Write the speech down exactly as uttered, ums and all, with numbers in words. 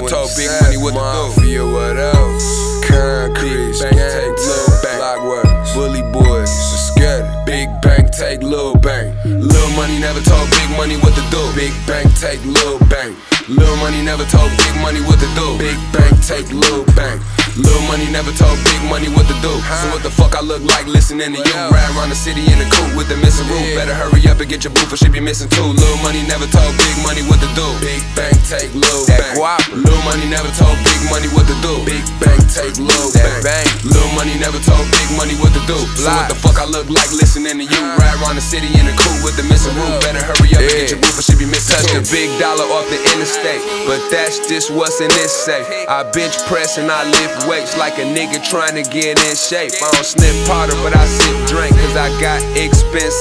told Big Money what to do. Mafia, what else? Concrete, Big bank take Lil Bank. Blockworks, Bully boys, Scattered. Big Bank take Lil Bank. Lil Money never told Big Money what to do. Big Bank take Lil Bank. Lil Money never told Big Money what to do. Big Bank take Lil Bank. Lil Money never told Big Money what to do. So what the fuck I look like listening to you? Ride around the city in a coupe with the missing roof. Better hurry up and get your booth or she be missing too. Lil Money never told Big Money what to do. Big Bank take Lil Bank. Lil Money never told Big Money what to do. Big Bank take Lil Bank. Lil Money never told Big Money what to do. So what the fuck I look like listening to you? Ride around the city in a coupe with the missing roof. Better hurry up and get your booth or she be missing too. Touch the big dollar off the interstate, but that's just what's in this safe. I bench press and I lift weights like a nigga trying to get in shape. I don't sniff powder, but I sip drink, cause I got expensive